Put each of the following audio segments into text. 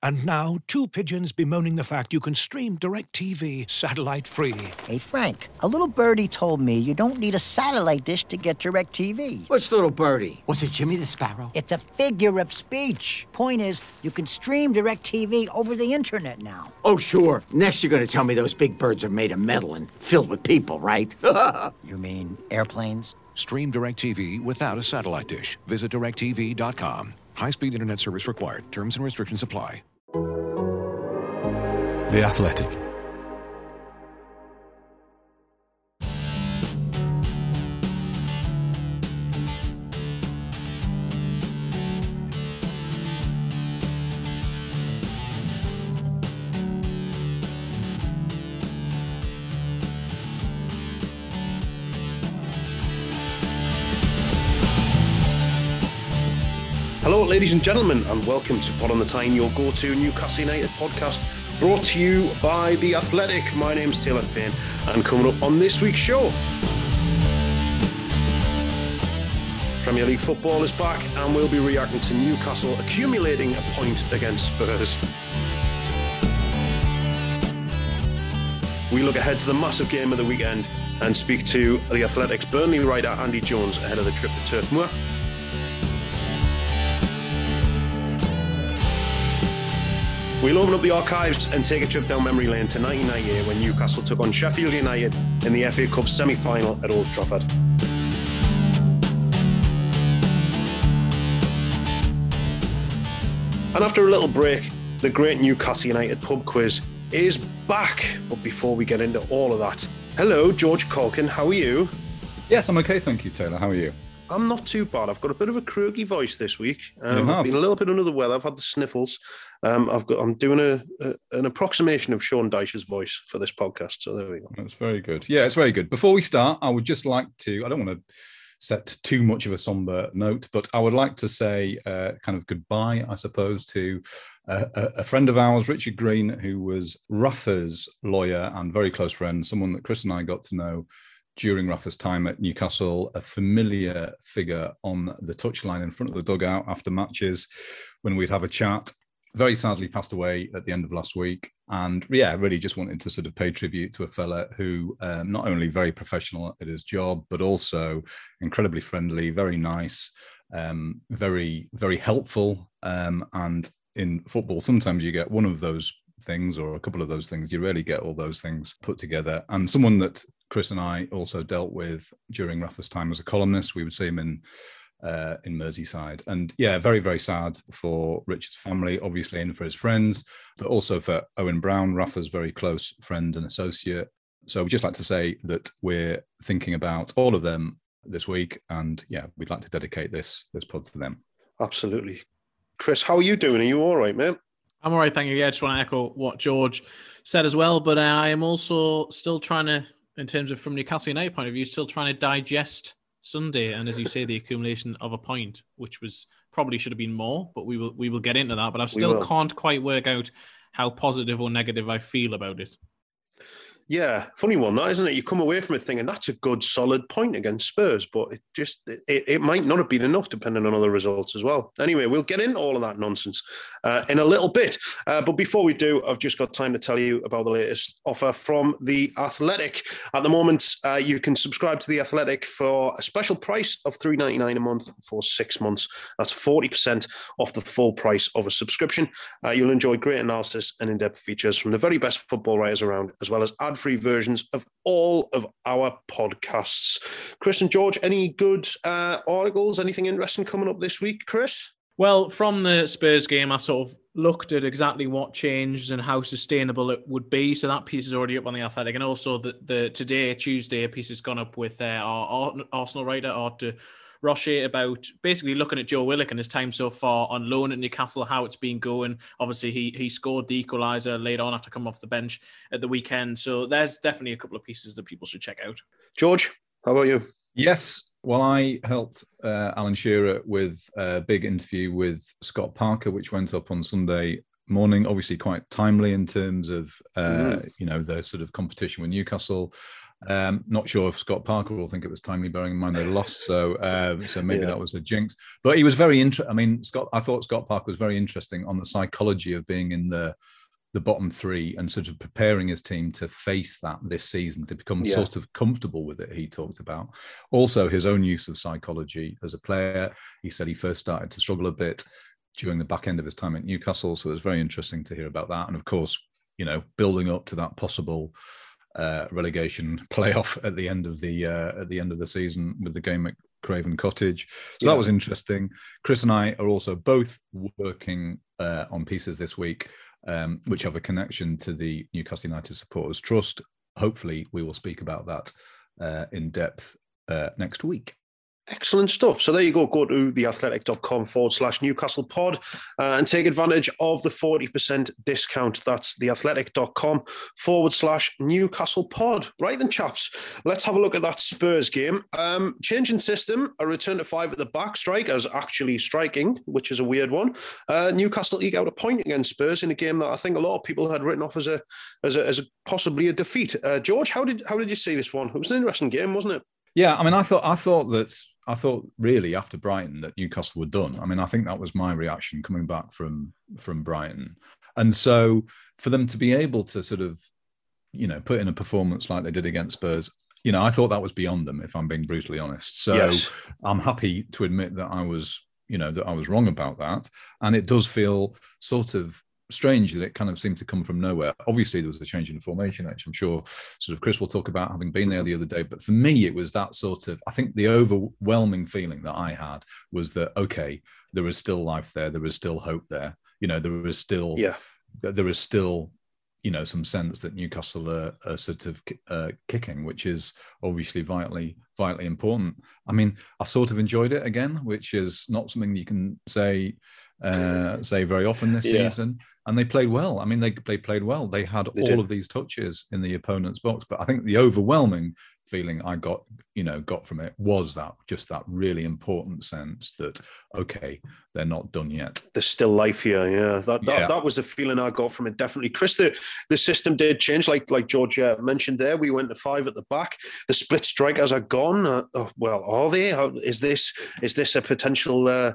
And now, two pigeons bemoaning the fact you can stream DirecTV satellite-free. Hey, Frank, a little birdie told me you don't need a satellite dish to get DirecTV. What's little birdie? Was it Jimmy the Sparrow? It's a figure of speech. Point is, you can stream DirecTV over the internet now. Oh, sure. Next you're going to tell me those big birds are made of metal and filled with people, right? You mean airplanes? Stream DirecTV without a satellite dish. Visit DirecTV.com. High-speed internet service required. Terms and restrictions apply. The Athletic. Hello, ladies and gentlemen, and welcome to Pod on the Tyne, your go-to Newcastle United podcast, brought to you by The Athletic. My name's Taylor Payne, and coming up on this week's show, Premier League football is back, and we'll be reacting to Newcastle accumulating a point against Spurs. We look ahead to the massive game of the weekend and speak to The Athletic's Burnley writer Andy Jones ahead of the trip to Turf Moor. We'll open up the archives and take a trip down memory lane to 1998 when Newcastle took on Sheffield United in the FA Cup semi-final at Old Trafford. And after a little break, the great Newcastle United pub quiz is back. But before we get into all of that, hello, George Caulkin, how are you? Yes, I'm okay, thank you, Taylor. How are you? I'm not too bad. I've got a bit of a croaky voice this week. You have? I've been a little bit under the weather. I've had the sniffles. I'm doing an approximation of Sean Dyche's voice for this podcast. So there we go. That's very good. Yeah, it's very good. Before we start, I would just like to, I don't want to set too much of a somber note, but I would like to say kind of goodbye, I suppose, to a friend of ours, Richard Green, who was Rafa's lawyer and very close friend, someone that Chris and I got to know during Rafa's time at Newcastle, a familiar figure on the touchline in front of the dugout after matches when we'd have a chat. Very sadly passed away at the end of last week. And yeah, really just wanted to sort of pay tribute to a fella who not only very professional at his job, but also incredibly friendly, very nice, very, very helpful. And in football, sometimes you get one of those things or a couple of those things. You rarely get all those things put together. And someone that Chris and I also dealt with during Rafa's time as a columnist. We would see him in Merseyside. And yeah, very, very sad for Richard's family, obviously, and for his friends, but also for Owen Brown, Rafa's very close friend and associate. So we'd just like to say that we're thinking about all of them this week. And yeah, we'd like to dedicate this pod to them. Absolutely. Chris, how are you doing? Are you all right, mate? I'm all right, thank you. Yeah, I just want to echo what George said as well. But I am also still trying to, in terms of from Newcastle United point of view, still trying to digest Sunday. And as you say, the accumulation of a point, which was probably should have been more, but we will get into that. But I still can't quite work out how positive or negative I feel about it. Yeah, funny one, that, isn't it? You come away from it thinking that's a good, solid point against Spurs, but it might not have been enough depending on other results as well. Anyway, we'll get into all of that nonsense in a little bit. But before we do, I've just got time to tell you about the latest offer from The Athletic. At the moment, you can subscribe to The Athletic for a special price of $3.99 a month for 6 months. That's 40% off the full price of a subscription. You'll enjoy great analysis and in-depth features from the very best football writers around, as well as ad-free versions of all of our podcasts. Chris and George, any good articles, anything interesting coming up this week, Chris? Well, from the Spurs game, I sort of looked at exactly what changed and how sustainable it would be. So that piece is already up on The Athletic. And also the today, Tuesday, a piece has gone up with our Arsenal writer, Arthur Rocher, about basically looking at Joe Willock and his time so far on loan at Newcastle, how it's been going. Obviously, he scored the equaliser late on after coming off the bench at the weekend. So there's definitely a couple of pieces that people should check out. George, how about you? Yes. Well, I helped Alan Shearer with a big interview with Scott Parker, which went up on Sunday morning, obviously quite timely in terms of, the sort of competition with Newcastle. Not sure if Scott Parker will think it was timely, bearing in mind they lost. So maybe that was a jinx. But he was very interesting. I mean, I thought Scott Parker was very interesting on the psychology of being in the bottom three and sort of preparing his team to face that this season, to become sort of comfortable with it. He talked about also his own use of psychology as a player. He said he first started to struggle a bit during the back end of his time at Newcastle. So it was very interesting to hear about that. And of course, building up to that possible relegation playoff at the end of the season with the game at Craven Cottage. So that was interesting. Chris and I are also both working on pieces this week, which have a connection to the Newcastle United Supporters Trust. Hopefully we will speak about that in depth next week. Excellent stuff. So there you go. Go to theathletic.com/Newcastle pod and take advantage of the 40% discount. That's theathletic.com/Newcastle pod. Right then, chaps, let's have a look at that Spurs game. Changing system, a return to 5 at the back, strikers actually striking, which is a weird one. Newcastle eke out a point against Spurs in a game that I think a lot of people had written off as a possibly a defeat. George, how did you see this one? It was an interesting game, wasn't it? Yeah, I mean, I thought really after Brighton that Newcastle were done. I mean, I think that was my reaction coming back from Brighton. And so for them to be able to sort of, put in a performance like they did against Spurs, I thought that was beyond them, if I'm being brutally honest. So yes. I'm happy to admit that I was wrong about that. And it does feel sort of strange that it kind of seemed to come from nowhere. Obviously, there was a change in formation, which I'm sure sort of Chris will talk about, having been there the other day. But for me, it was that sort of, I think the overwhelming feeling that I had was that, okay, there is still life there. There is still hope there. There is still, some sense that Newcastle are sort of kicking, which is obviously vitally important. I mean, I sort of enjoyed it again, which is not something you can say very often this season. And they played well. I mean, they played well. They had all of these touches in the opponent's box. But I think the overwhelming feeling I got from it was that really important sense that, okay, they're not done yet. There's still life here. Yeah, that was the feeling I got from it. Definitely, Chris. The system did change, like George mentioned there. We went to 5 at the back. The split strikers are gone. Are they? Is this a potential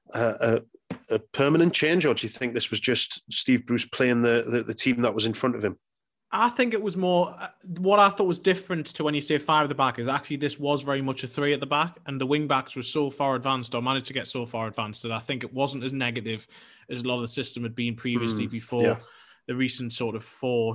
a permanent change, or do you think this was just Steve Bruce playing the team that was in front of him? I think it was more, what I thought was different to when you say 5 at the back is actually this was very much a 3 at the back, and the wing backs were so far advanced, or managed to get so far advanced, that I think it wasn't as negative as a lot of the system had been previously before the recent sort of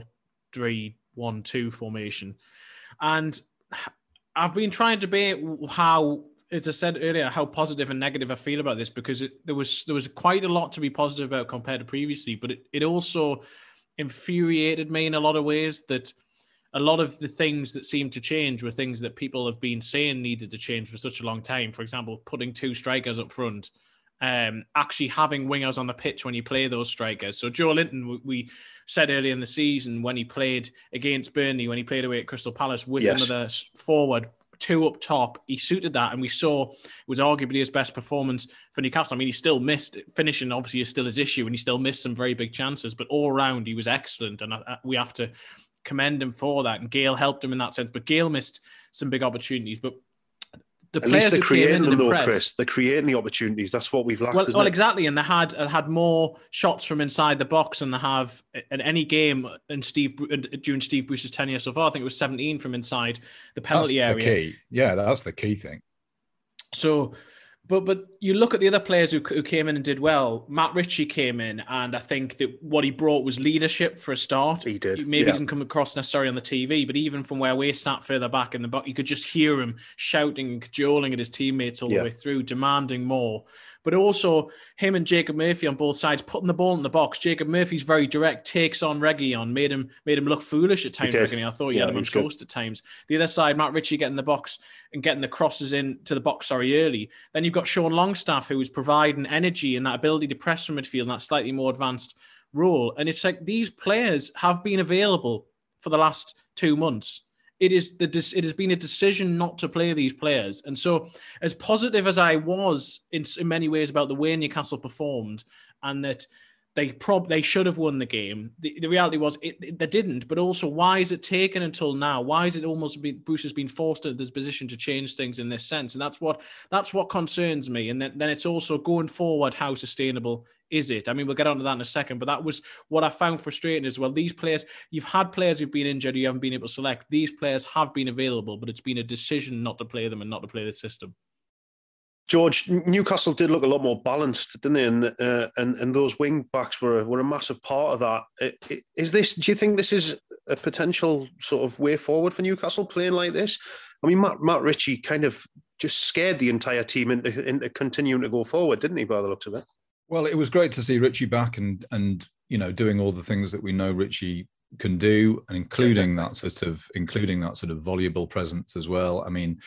4-3-1-2 formation. And I've been trying to debate how, as I said earlier, how positive and negative I feel about this, because there was quite a lot to be positive about compared to previously, but it also infuriated me in a lot of ways that a lot of the things that seemed to change were things that people have been saying needed to change for such a long time. For example, putting 2 strikers up front, actually having wingers on the pitch when you play those strikers. So Joe Linton, we said earlier in the season when he played against Burnley, when he played away at Crystal Palace with another forward, 2 up top, he suited that, and we saw it was arguably his best performance for Newcastle. I mean, he still missed finishing, obviously is still his issue, and he still missed some very big chances, but all around he was excellent, and we have to commend him for that. And Gale helped him in that sense, but Gale missed some big opportunities. But the at players least they're creating them, though, Chris. They're creating the opportunities. That's what we've lacked. Well, exactly. And they had more shots from inside the box than they have in any game during Steve Bruce's tenure so far. I think it was 17 from inside the penalty area. That's the key. Yeah, that's the key thing. So, but you look at the other players who came in and did well. Matt Ritchie came in, and I think that what he brought was leadership for a start. He did. Maybe he didn't come across necessarily on the TV, but even from where we sat further back in the box, you could just hear him shouting and cajoling at his teammates all the way through, demanding more. But also him and Jacob Murphy on both sides, putting the ball in the box. Jacob Murphy's very direct, takes on Reguilón, made him look foolish at times. I thought he had him on toast at times. The other side, Matt Ritchie getting the box and getting the crosses into the box early. Then you've got Sean Longstaff, who is providing energy and that ability to press from midfield in that slightly more advanced role. And it's like these players have been available for the last 2 months. It has been a decision not to play these players. And so as positive as I was in many ways about the way Newcastle performed, and that They should have won the game. The reality was they didn't. But also, why is it taken until now? Why is it almost Bruce has been forced into this position to change things in this sense? And that's what concerns me. And then it's also going forward, how sustainable is it? I mean, we'll get onto that in a second. But that was what I found frustrating as well. These players, you've had players who've been injured, you haven't been able to select. These players have been available, but it's been a decision not to play them and not to play the system. George, Newcastle did look a lot more balanced, didn't they? And those wing backs were a massive part of that. Do you think this is a potential sort of way forward for Newcastle playing like this? I mean, Matt Ritchie kind of just scared the entire team into continuing to go forward, didn't he, by the looks of it? Well, it was great to see Ritchie back and doing all the things that we know Ritchie can do, and including that sort of voluble presence as well. I mean,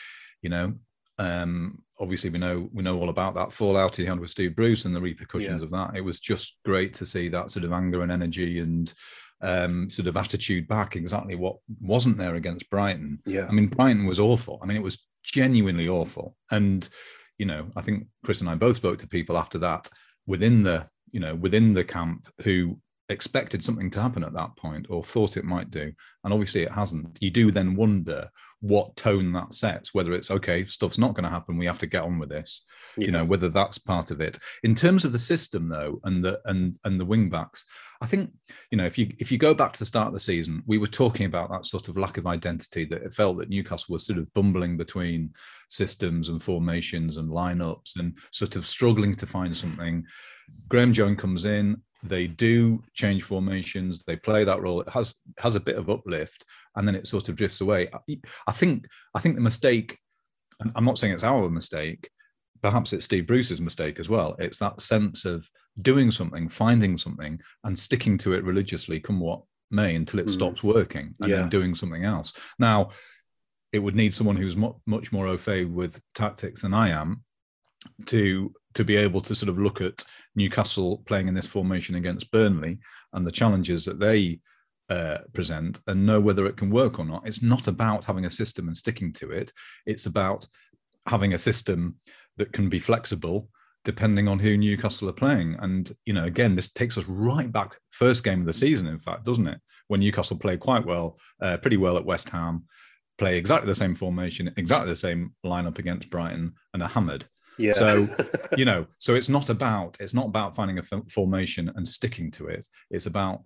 obviously we know all about that fallout he had with Steve Bruce and the repercussions of that. It was just great to see that sort of anger and energy and sort of attitude back, exactly what wasn't there against Brighton. I mean, Brighton was awful. I mean, it was genuinely awful. And, I think Chris and I both spoke to people after that within the camp who expected something to happen at that point or thought it might do. And obviously it hasn't. You do then wonder what tone that sets, whether it's, okay, stuff's not going to happen, we have to get on with this, whether that's part of it. In terms of the system, though, and the wing backs, I think, if you go back to the start of the season, we were talking about that sort of lack of identity, that it felt that Newcastle was sort of bumbling between systems and formations and lineups and sort of struggling to find something. Graham Jones comes in, they do change formations, they play that role, it has a bit of uplift, and then it sort of drifts away. I think the mistake, I'm not saying it's our mistake, perhaps it's Steve Bruce's mistake as well. It's that sense of doing something, finding something, and sticking to it religiously, come what may, until it stops working, and then doing something else. Now, it would need someone who's much more au fait with tactics than I am to be able to sort of look at Newcastle playing in this formation against Burnley and the challenges that they present and know whether it can work or not. It's not about having a system and sticking to it. It's about having a system that can be flexible depending on who Newcastle are playing. And, again, this takes us right back, first game of the season, in fact, doesn't it? When Newcastle played quite well, pretty well at West Ham, play exactly the same formation, exactly the same lineup against Brighton, and are hammered. Yeah. So, so it's not about finding a formation and sticking to it. It's about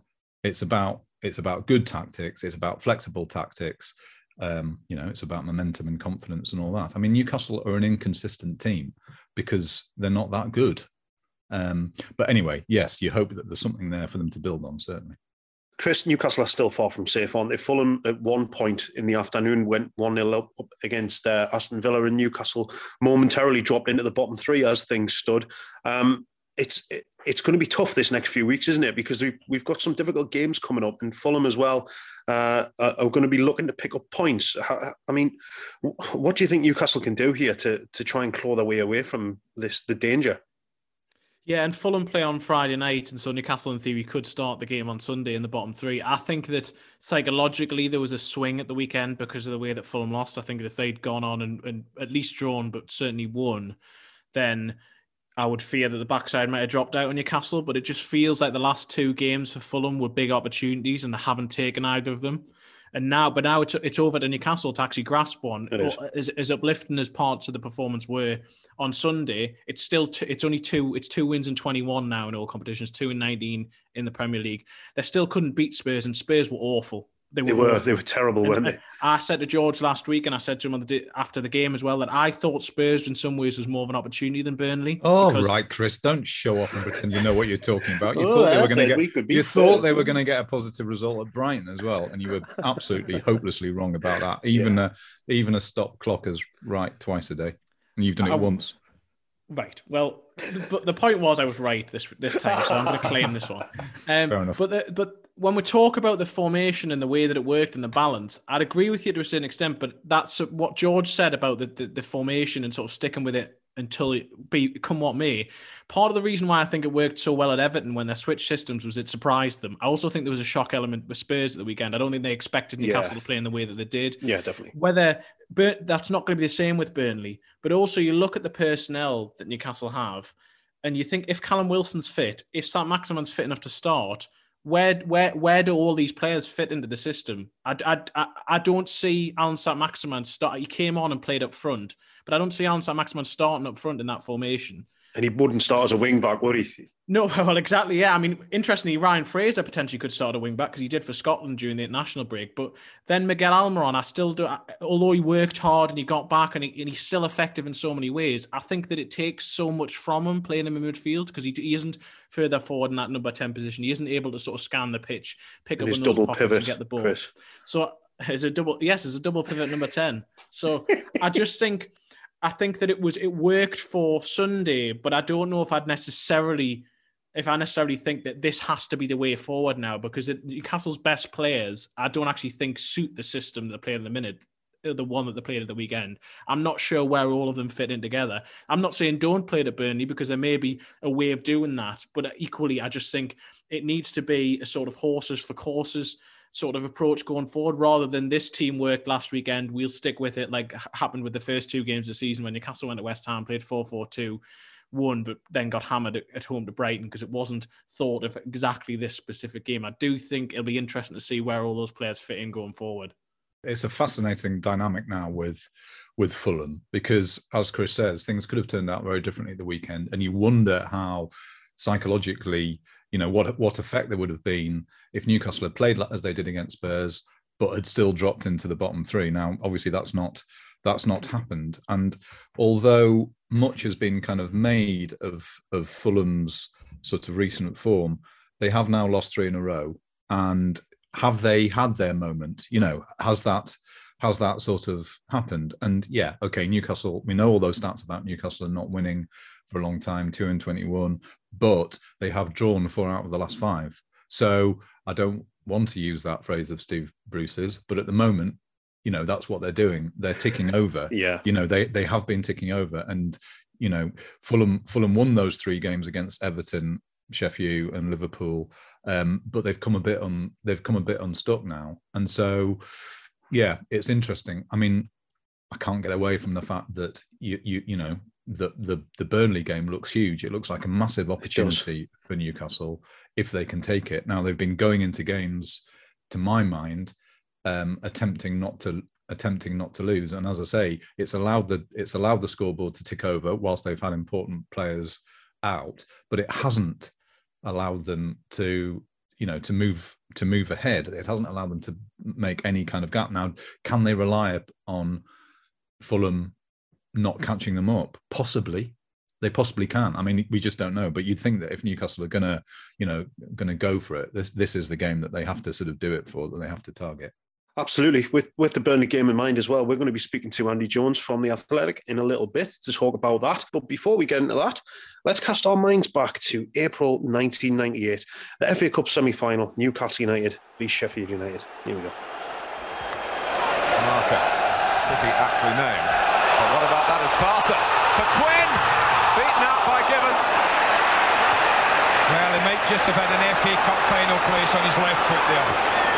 good tactics. It's about flexible tactics. It's about momentum and confidence and all that. I mean, Newcastle are an inconsistent team because they're not that good. But anyway, yes, you hope that there's something there for them to build on, certainly. Chris, Newcastle are still far from safe, aren't they? Fulham at one point in the afternoon went 1-0 up against Aston Villa, and Newcastle momentarily dropped into the bottom three as things stood. It's going to be tough this next few weeks, isn't it? Because we've got some difficult games coming up, and Fulham as well are going to be looking to pick up points. I mean, what do you think Newcastle can do here to try and claw their way away from the danger? Yeah, and Fulham play on Friday night, and so Newcastle, in theory, could start the game on Sunday in the bottom three. I think that psychologically there was a swing at the weekend because of the way that Fulham lost. I think that if they'd gone on and at least drawn, but certainly won, then I would fear that the backside might have dropped out on Newcastle. But it just feels like the last two games for Fulham were big opportunities, and they haven't taken either of them. And now it's over to Newcastle to actually grasp one. As uplifting as parts of the performance were on Sunday, it's still it's 2 wins in 21 now in all competitions, 2 in 19 in the Premier League. They still couldn't beat Spurs, and Spurs were awful. They were terrible, weren't they? I said to George last week, and I said to him after the game as well, that I thought Spurs in some ways was more of an opportunity than Burnley. Oh, right, Chris, don't show off and pretend you know what you're talking about. You thought they were going to get a positive result at Brighton as well, and you were absolutely hopelessly wrong about that. Even a stop clock is right twice a day, and you've done it once. Right. Well, the point was I was right this time, so I'm going to claim this one. Fair enough. But when we talk about the formation and the way that it worked and the balance, I'd agree with you to a certain extent, but that's what George said about the formation and sort of sticking with it until it come what may. Part of the reason why I think it worked so well at Everton when they switched systems was it surprised them. I also think there was a shock element with Spurs at the weekend. I don't think they expected Newcastle to play in the way that they did. Yeah, definitely. That's not going to be the same with Burnley, but also you look at the personnel that Newcastle have, and you think if Callum Wilson's fit, if Saint-Maximin's fit enough to start, where do all these players fit into the system? I don't see Alan Saint-Maximin start. He came on and played up front, but I don't see Alan Saint-Maximin starting up front in that formation. And he wouldn't start as a wing back, would he? No, well, exactly. Yeah, I mean, interestingly, Ryan Fraser potentially could start a wing back because he did for Scotland during the international break. But then Miguel Almiron, I still do. Although he worked hard and he got back and he's still effective in so many ways, I think that it takes so much from him playing him in midfield because he isn't further forward in that number 10 position. He isn't able to sort of scan the pitch, pick up on those pockets and get the ball. Chris. So it's a double pivot number 10. So I think that it worked for Sunday, but I don't know if I necessarily think that this has to be the way forward now, because Newcastle's best players, I don't actually think suit the system that they play in the minute, the one that they played at the weekend. I'm not sure where all of them fit in together. I'm not saying don't play at Burnley, because there may be a way of doing that, but equally, I just think it needs to be a sort of horses for courses sort of approach going forward, rather than this team worked last weekend, we'll stick with it, like happened with the first 2 games of the season when Newcastle went to West Ham, played 4-4-2, won, but then got hammered at home to Brighton because it wasn't thought of exactly this specific game. I do think it'll be interesting to see where all those players fit in going forward. It's a fascinating dynamic now with Fulham, because as Chris says, things could have turned out very differently at the weekend, and you wonder how psychologically, what effect there would have been if Newcastle had played as they did against Spurs, but had still dropped into the bottom 3. Now, obviously, that's not happened. And although much has been kind of made of Fulham's sort of recent form, they have now lost 3 in a row. And have they had their moment? Has that sort of happened? And yeah, okay, Newcastle, we know all those stats about Newcastle and not winning for a long time, 2-21, but they have drawn 4 out of the last 5. So I don't want to use that phrase of Steve Bruce's, but at the moment, that's what they're doing. They're ticking over. Yeah. They have been ticking over. And, Fulham won those 3 games against Everton, Sheffield and Liverpool. But they've come a bit unstuck now. And so, yeah, it's interesting. I mean, I can't get away from the fact that the Burnley game looks huge. It looks like a massive opportunity for Newcastle if they can take it. Now, they've been going into games, to my mind, attempting not to lose. And as I say, it's allowed the scoreboard to tick over whilst they've had important players out, but it hasn't allowed them to move ahead. It hasn't allowed them to make any kind of gap. Now, can they rely on Fulham not catching them up? Possibly. They possibly can. I mean, we just don't know. But you'd think that if Newcastle are gonna go for it, this is the game that they have to sort of do it for, that they have to target. Absolutely. With the Burnley game in mind as well, we're going to be speaking to Andy Jones from The Athletic in a little bit to talk about that. But before we get into that, let's cast our minds back to April 1998, the FA Cup semi-final, Newcastle United v Sheffield United. Here we go. Marker, pretty aptly named. But what about that as Sparta? For Quinn, beaten out by Given. Well, he might just have had an FA Cup final place on his left foot there.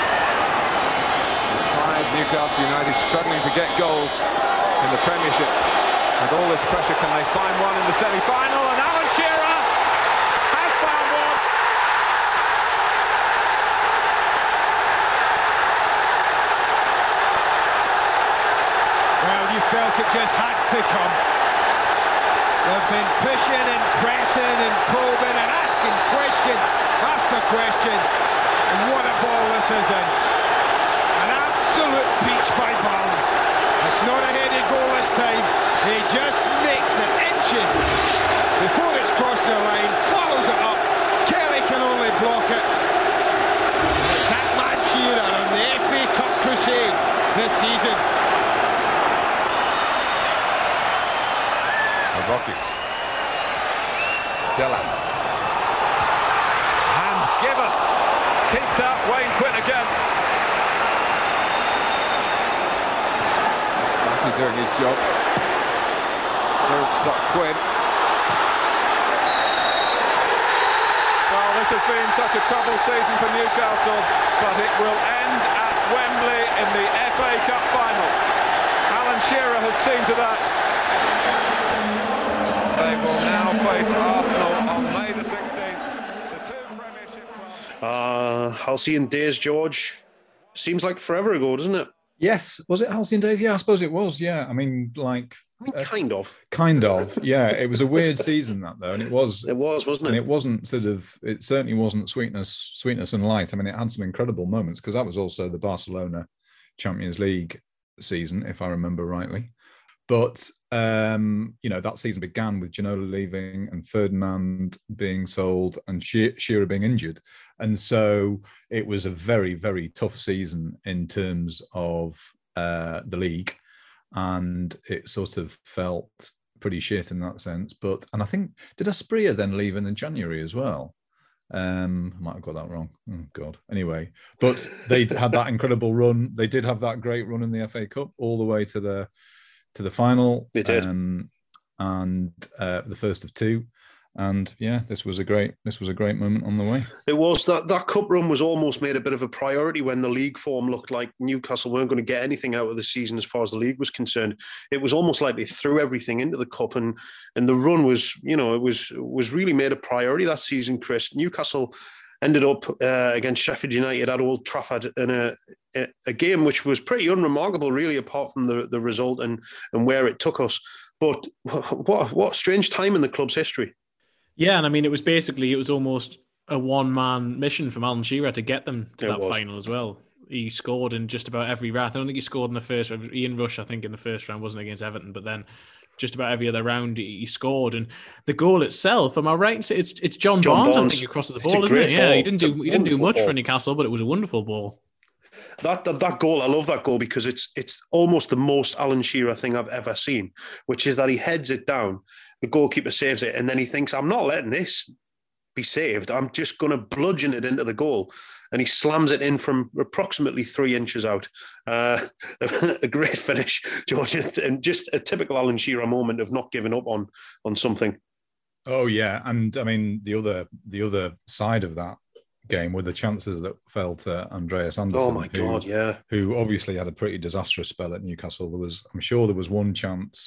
Newcastle United struggling to get goals in the Premiership. With all this pressure, can they find one in the semi-final? And Alan Shearer has found one. Well, you felt it just had to come. They've been pushing and pressing and probing and asking question after question. And what a ball this is in. Absolute peach by Barnes. It's not a headed goal this time. He just makes it inches before it's crossed the line, follows it up. Kelly can only block it. It's that man Shearer on the FA Cup crusade this season. Rockies. Delas. And Given keeps out Wayne Quinn again. Doing his job. Don't stop Quinn. Well, this has been such a troubled season for Newcastle, but it will end at Wembley in the FA Cup final. Alan Shearer has seen to that. They will now face Arsenal on May the 16th. The two Premiership clubs. Halcyon days, George. Seems like forever ago, doesn't it? Yes. Was it Halcyon Days? Yeah, I suppose it was. Yeah. I mean, Kind of. Kind of. Yeah. It was a weird season, that, though. And it was. It was, wasn't it? And it wasn't it certainly wasn't sweetness and light. I mean, it had some incredible moments because that was also the Barcelona Champions League season, if I remember rightly. But, that season began with Ginola leaving and Ferdinand being sold and Shearer being injured. And so it was a very, very tough season in terms of the league. And it sort of felt pretty shit in that sense. And I think, did Asprilla then leave in January as well? I might have got that wrong. Oh, God. Anyway, but they had that incredible run. They did have that great run in the FA Cup all the way to the final. They did. And the first of two. And yeah, this was a great moment on the way. It was. That cup run was almost made a bit of a priority when the league form looked like Newcastle weren't going to get anything out of the season as far as the league was concerned. It was almost like they threw everything into the cup, and the run was, it was really made a priority that season, Chris. Newcastle ended up against Sheffield United at Old Trafford in a game which was pretty unremarkable, really, apart from the result and where it took us. But what a strange time in the club's history. Yeah, and I mean, it was almost a one-man mission from Alan Shearer to get them to that final as well. He scored in just about every round. I don't think he scored in the first round. Ian Rush, I think, in the first round wasn't against Everton, but then just about every other round he scored. And the goal itself, am I right? It's John Barnes, I think, who crosses the ball, isn't it? Yeah, he didn't do much for Newcastle, but it was a wonderful ball. That goal, I love that goal because it's almost the most Alan Shearer thing I've ever seen, which is that he heads it down, the goalkeeper saves it, and then he thinks, I'm not letting this be saved. I'm just going to bludgeon it into the goal. And he slams it in from approximately 3 inches out. A great finish, George, and just a typical Alan Shearer moment of not giving up on something. Oh, yeah. And I mean, the other side of that game were the chances that fell to Andreas Andersen. Oh my God, yeah. Who obviously had a pretty disastrous spell at Newcastle. I'm sure there was one chance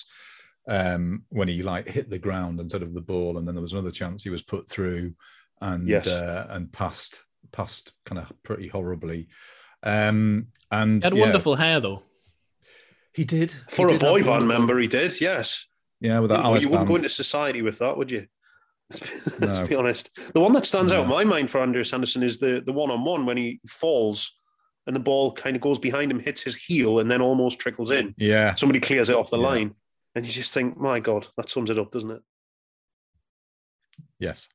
when he hit the ground instead of the ball, and then there was another chance he was put through and passed kind of pretty horribly. And he had wonderful hair though. He did. For a boy band member, he did, yes. Yeah, with that you wouldn't go into society with that, would you? Let's be honest. The one that stands out in my mind for Andreas Andersen is the one-on-one when he falls and the ball kind of goes behind him, hits his heel, and then almost trickles in. Yeah. Somebody clears it off the line. And you just think, my God, that sums it up, doesn't it? Yes.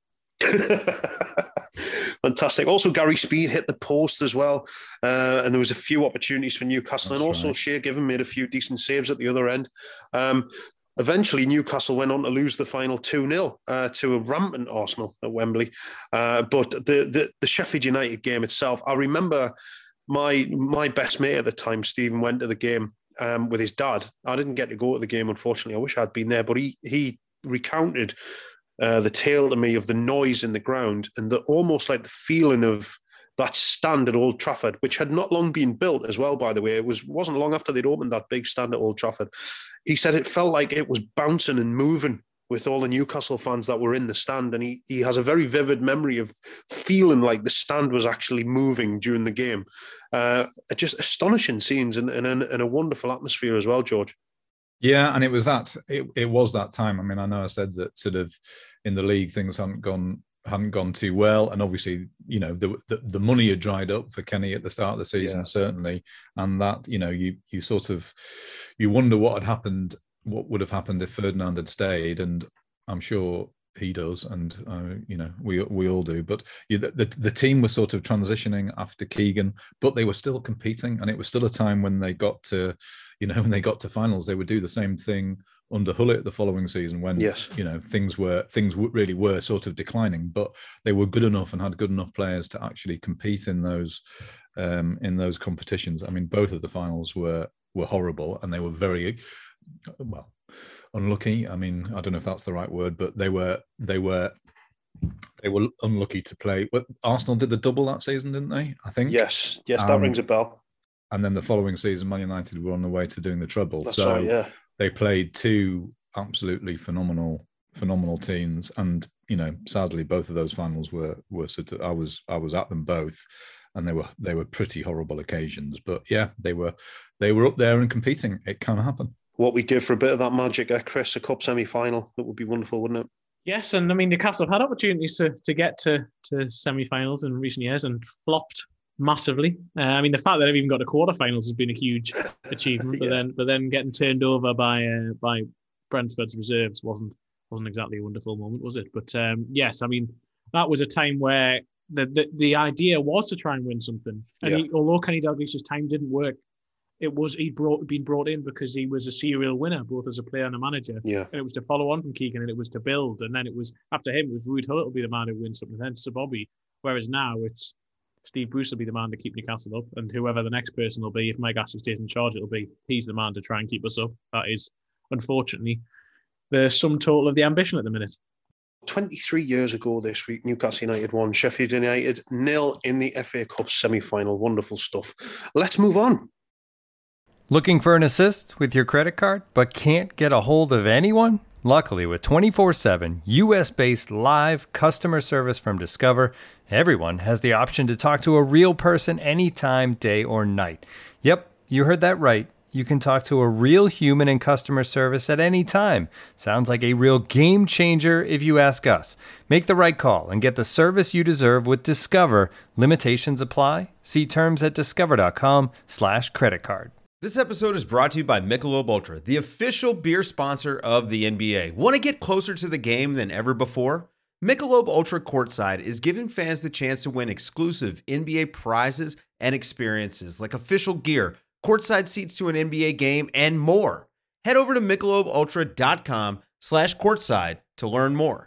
Fantastic. Also, Gary Speed hit the post as well. And there was a few opportunities for Newcastle. That's and also right. Shea Given made a few decent saves at the other end. Eventually, Newcastle went on to lose the final 2-0 to a rampant Arsenal at Wembley. But the Sheffield United game itself, I remember my best mate at the time, Stephen, went to the game with his dad. I didn't get to go to the game, unfortunately. I wish I'd been there, but he recounted the tale to me of the noise in the ground and almost like the feeling of that stand at Old Trafford, which had not long been built as well, by the way. It wasn't long after they'd opened that big stand at Old Trafford. He said it felt like it was bouncing and moving with all the Newcastle fans that were in the stand. And he has a very vivid memory of feeling like the stand was actually moving during the game. Just astonishing scenes and a wonderful atmosphere as well, George. Yeah, and it was that time. I mean, I know I said that sort of in the league things hadn't gone too well, and obviously, the money had dried up for Kenny at the start of the season, certainly, and that you sort of wonder what would have happened if Ferdinand had stayed, and I'm sure he does, and we all do. But the team was sort of transitioning after Keegan, but they were still competing, and it was still a time when they got to finals. They would do the same thing under Hullett the following season when things really were sort of declining, but they were good enough and had good enough players to actually compete in those competitions. I mean, both of the finals were horrible, and they were very unlucky. I mean, I don't know if that's the right word, but they were unlucky to play. But Arsenal did the double that season, didn't they? I think. Yes, that rings a bell. And then the following season, Man United were on the way to doing the treble. That's right, yeah. They played two absolutely phenomenal phenomenal teams, and sadly, both of those finals were sort of, I was at them both, and they were pretty horrible occasions. But yeah, they were up there and competing. It can happen. What we give for a bit of that magic, Chris, a cup semi-final, that would be wonderful, wouldn't it? Yes, and I mean, Newcastle have had opportunities to get to semi-finals in recent years and flopped massively. I mean, the fact that they've even got to quarterfinals has been a huge achievement. Yeah. But then getting turned over by Brentford's reserves wasn't exactly a wonderful moment, was it? But yes, I mean, that was a time where the idea was to try and win something. And although Kenny Dalglish's time didn't work, he'd been brought in because he was a serial winner, both as a player and a manager. Yeah. And it was to follow on from Keegan, and it was to build. And then it was, after him, it was Ruud Hull will be the man who wins something, then Sir Bobby. Whereas now it's Steve Bruce will be the man to keep Newcastle up, and whoever the next person will be, if Mike Ashley stays in charge, he's the man to try and keep us up. That is, unfortunately, the sum total of the ambition at the minute. 23 years ago this week, Newcastle United won, Sheffield United 0 in the FA Cup semi-final. Wonderful stuff. Let's move on. Looking for an assist with your credit card, but can't get a hold of anyone? Luckily, with 24/7 US-based live customer service from Discover, everyone has the option to talk to a real person anytime, day or night. Yep, you heard that right. You can talk to a real human in customer service at any time. Sounds like a real game changer if you ask us. Make the right call and get the service you deserve with Discover. Limitations apply. See terms at discover.com/creditcard. This episode is brought to you by Michelob Ultra, the official beer sponsor of the NBA. Want to get closer to the game than ever before? Michelob Ultra Courtside is giving fans the chance to win exclusive NBA prizes and experiences like official gear, courtside seats to an NBA game, and more. Head over to MichelobUltra.com/courtside to learn more.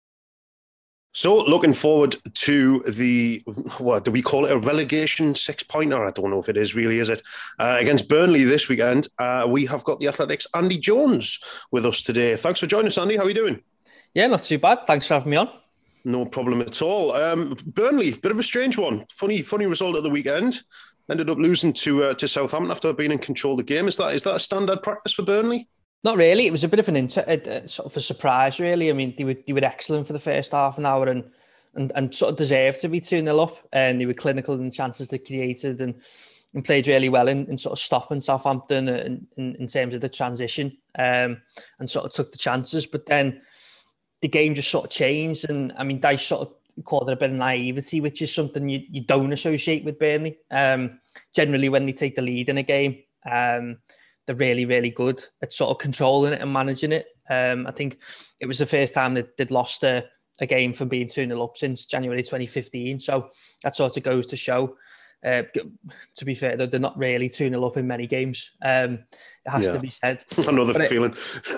So looking forward to what do we call it, a relegation 6-pointer? I don't know if it is really, is it? Against Burnley this weekend. We have got the Athletic's Andy Jones with us today. Thanks for joining us, Andy. How are you doing? Yeah, not too bad. Thanks for having me on. No problem at all. Burnley, bit of a strange one. Funny result at the weekend. Ended up losing to Southampton after being in control of the game. Is that a standard practice for Burnley? Not really. It was a bit of sort of a surprise, really. I mean, they were excellent for the first half an hour and sort of deserved to be 2-0 up. And they were clinical in the chances they created and played really well in sort of stopping Southampton in terms of the transition and sort of took the chances. But then the game just sort of changed. And I mean, Dyche sort of called it a bit of naivety, which is something you don't associate with Burnley. Generally, when they take the lead in a game, they're really, really good at sort of controlling it and managing it. I think it was the first time that they'd lost a game from being 2-0 up since January 2015. So that sort of goes to show. To be fair, they're not really 2-0 up in many games. It has to be said. I know the feeling.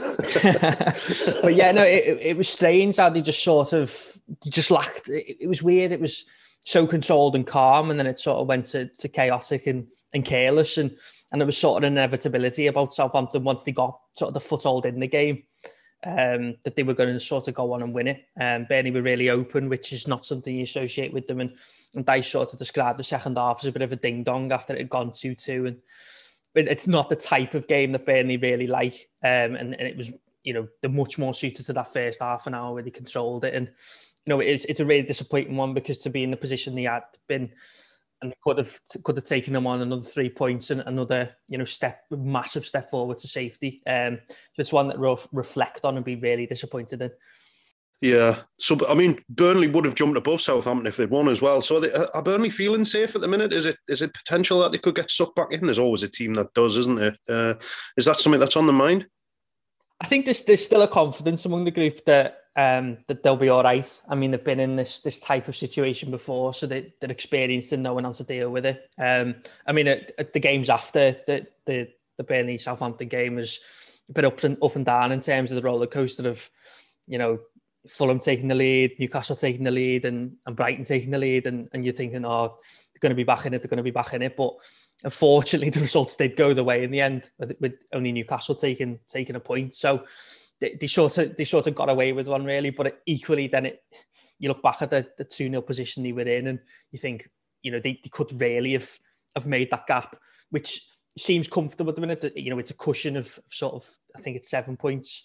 But yeah, no, it was strange how they just lacked. It was weird. It was so controlled and calm, and then it sort of went to chaotic and careless, and there was sort of an inevitability about Southampton once they got sort of the foothold in the game, that they were going to sort of go on and win it. Burnley were really open, which is not something you associate with them, and Dyche sort of described the second half as a bit of a ding-dong after it had gone 2-2, and it's not the type of game that Burnley really like, and it was, they're much more suited to that first half an hour where they controlled it, and it's a really disappointing one, because to be in the position they had been, and could have taken them on another 3 points and another massive step forward to safety. So it's one that we'll reflect on and be really disappointed in. Yeah. So, I mean, Burnley would have jumped above Southampton if they'd won as well. So are Burnley feeling safe at the minute? Is it potential that they could get sucked back in? There's always a team that does, isn't there? Is that something that's on the mind? I think there's still a confidence among the group that they'll be all right. I mean, they've been in this type of situation before, so they're experienced in knowing how to deal with it. I mean, at the games after the Burnley Southampton game was a bit up and down in terms of the roller coaster of, Fulham taking the lead, Newcastle taking the lead, and Brighton taking the lead, and you're thinking, oh, they're going to be back in it. But unfortunately, the results did go the way in the end, with only Newcastle taking a point. So they sort of got away with one, really. But equally, then you look back at the 2-0 position they were in, and you think, they could really have made that gap, which seems comfortable at the minute. It's a cushion of sort of, I think it's 7 points.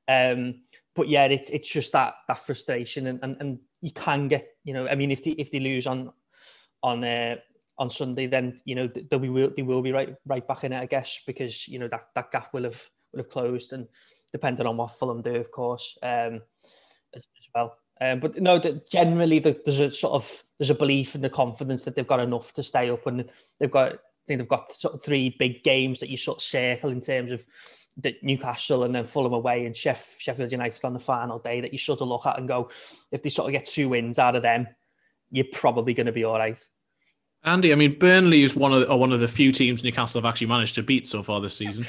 But yeah, it's just that frustration, and you can get, I mean, if they lose on Sunday, then they will be right back in it, I guess, because that gap will have closed, and depending on what Fulham do, of course, as well. But no, generally there's a belief and the confidence that they've got enough to stay up, and they've got sort of 3 big games that you sort of circle in terms of the Newcastle and then Fulham away and Sheffield United on the final day, that you sort of look at and go, if they sort of get 2 wins out of them, you're probably going to be all right. Andy, I mean, Burnley is one of the few teams Newcastle have actually managed to beat so far this season.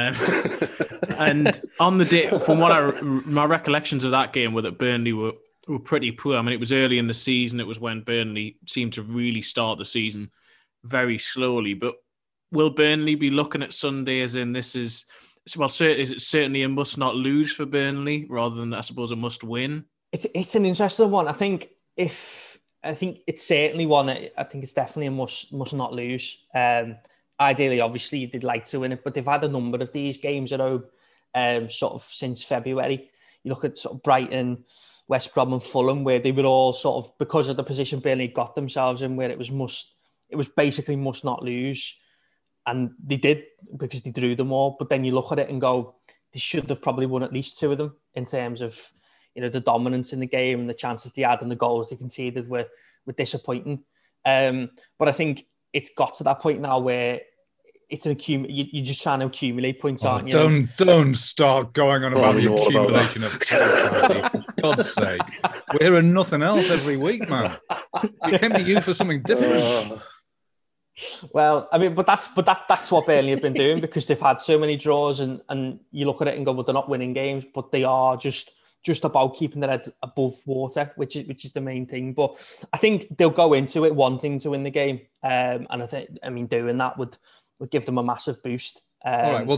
And on the day, from my recollections of that game were that Burnley were pretty poor. I mean, it was early in the season. It was when Burnley seemed to really start the season very slowly. But will Burnley be looking at Sunday as in this is... Well, is it certainly a must not lose for Burnley rather than, I suppose, a must win? It's an interesting one. I think it's certainly one. I think it's definitely a must not lose. Ideally, obviously, they'd like to win it, but they've had a number of these games at home, sort of since February. You look at sort of Brighton, West Brom, and Fulham, where they were all sort of, because of the position Burnley got themselves in, where it was basically must not lose. And they did, because they drew them all. But then you look at it and go, they should have probably won at least 2 of them in terms of, the dominance in the game and the chances they had and the goals they conceded were disappointing. But I think it's got to that point now where it's you're just trying to accumulate points, aren't you? Don't start going on about the accumulation of points. For God's sake, we're hearing nothing else every week, man. We came to you for something different. Well, I mean, but that's what Burnley have been doing, because they've had so many draws, and you look at it and go, well, they're not winning games, but they are just about keeping their heads above water, which is the main thing. But I think they'll go into it wanting to win the game, and I mean, doing that would give them a massive boost. All right. Well,